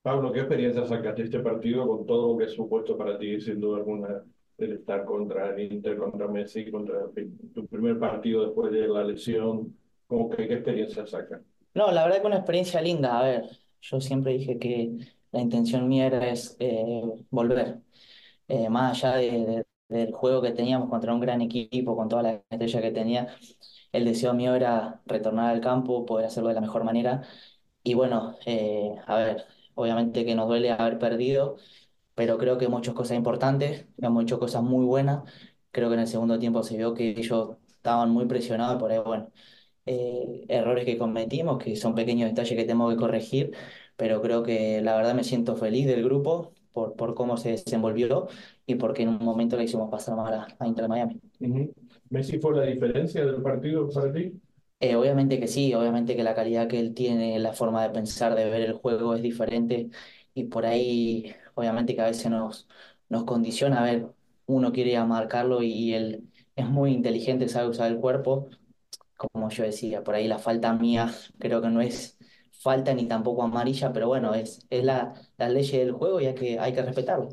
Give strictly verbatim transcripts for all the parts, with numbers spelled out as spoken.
Pablo, ¿qué experiencia sacaste de este partido con todo lo que es supuesto para ti, sin duda alguna, el estar contra el Inter, contra Messi, contra tu primer partido después de la lesión? ¿Cómo que, qué experiencia sacas? No, la verdad que una experiencia linda. A ver, yo siempre dije que la intención mía era es, eh, volver. Eh, más allá de- de- del juego que teníamos contra un gran equipo, con toda la estrella que tenía, el deseo mío era retornar al campo, poder hacerlo de la mejor manera. Y bueno, eh, a ver, obviamente que nos duele haber perdido, pero creo que hemos hecho cosas importantes, hemos hecho cosas muy buenas. Creo que en el segundo tiempo se vio que ellos estaban muy presionados, por ahí, bueno, eh, errores que cometimos, que son pequeños detalles que tenemos que corregir, pero creo que la verdad me siento feliz del grupo por, por cómo se desenvolvió y porque en un momento le hicimos pasar mal a, a Inter Miami. Ujú. ¿Messi fue la diferencia del partido para ti? Eh, obviamente que sí, obviamente que la calidad que él tiene, la forma de pensar, de ver el juego es diferente y por ahí obviamente que a veces nos, nos condiciona. A ver, uno quiere ir a marcarlo y, y él es muy inteligente, sabe usar el cuerpo. Como yo decía, por ahí la falta mía creo que no es falta ni tampoco amarilla, pero bueno, es, es la, la ley del juego y hay que, hay que respetarlo.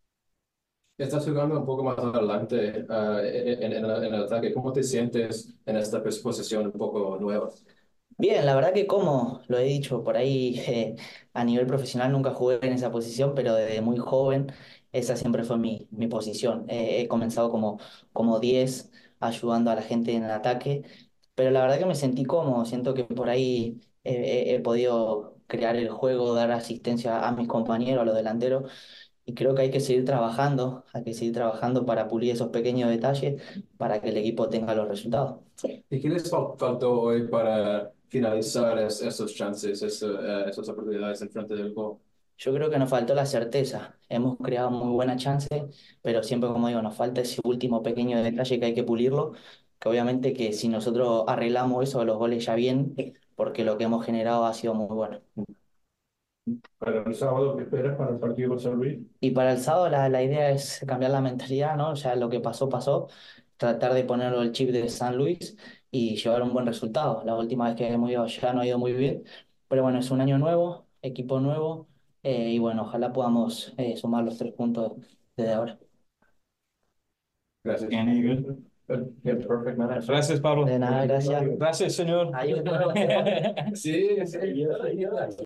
Estás jugando un poco más adelante ah, en, en- en el en el ataque. ¿Cómo te sientes en esta pues, posición un poco nueva? Bien, la verdad que como lo he dicho, por ahí eh, a nivel profesional nunca jugué en esa posición, pero desde muy joven esa siempre fue mi, mi posición. Eh, he comenzado como, como diez ayudando a la gente en el ataque, pero la verdad que me sentí cómodo, siento que por ahí eh, he, he podido crear el juego, dar asistencia a mis compañeros, a los delanteros, y creo que hay que seguir trabajando, hay que seguir trabajando para pulir esos pequeños detalles para que el equipo tenga los resultados. ¿Y qué les fal- faltó hoy para finalizar es- esos chances, eso, eh, esas oportunidades en frente del gol? Yo creo que nos faltó la certeza. Hemos creado muy buena chance, pero siempre, como digo, nos falta ese último pequeño detalle que hay que pulirlo, que obviamente que si nosotros arreglamos eso, los goles ya bien, porque lo que hemos generado ha sido muy bueno. Para el sábado, ¿qué esperas para el partido con San Luis? Y para el sábado la, la idea es cambiar la mentalidad, ¿no? Ya lo que pasó, pasó, tratar de ponerlo el chip de San Luis y llevar un buen resultado. La última vez que hemos ido allá no ha ido muy bien, pero bueno, es un año nuevo, equipo nuevo, eh, y bueno, ojalá podamos eh, sumar los tres puntos desde ahora. Gracias. Any good? Good. Yeah, perfect, man. Gracias, Pablo. De nada, gracias. Gracias, señor. Ahí- Sí, sí.